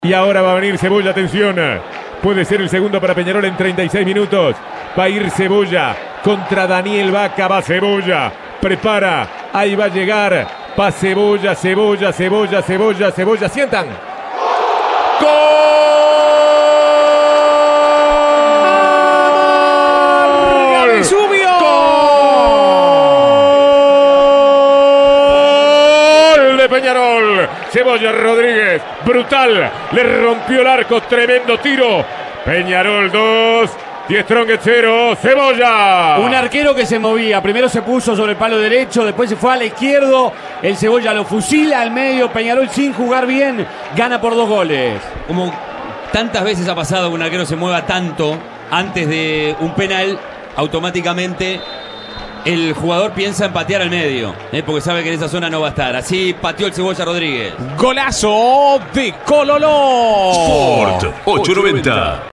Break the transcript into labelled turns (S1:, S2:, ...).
S1: Y ahora va a venir Cebolla, atención. Puede ser el segundo para Peñarol en 36 minutos. Va a ir Cebolla contra Daniel Vaca. Va Cebolla. Prepara. Ahí va a llegar. Va Cebolla, Cebolla, Cebolla, Cebolla, Cebolla. Sientan. ¡Gol!
S2: ¡Subió!
S1: ¡Gol de Peñarol! Cebolla Rodríguez, brutal, le rompió el arco, tremendo tiro. Peñarol 2, Die Strongest 0, Cebolla.
S2: Un arquero que se movía, primero se puso sobre el palo derecho, después se fue al izquierdo, el Cebolla lo fusila al medio, Peñarol sin jugar bien, gana por 2 goles.
S3: Como tantas veces ha pasado que un arquero se mueva tanto antes de un penal, automáticamente el jugador piensa en patear al medio, porque sabe que en esa zona no va a estar. Así pateó el Cebolla Rodríguez.
S4: Golazo de Cololó.
S5: Sport 890.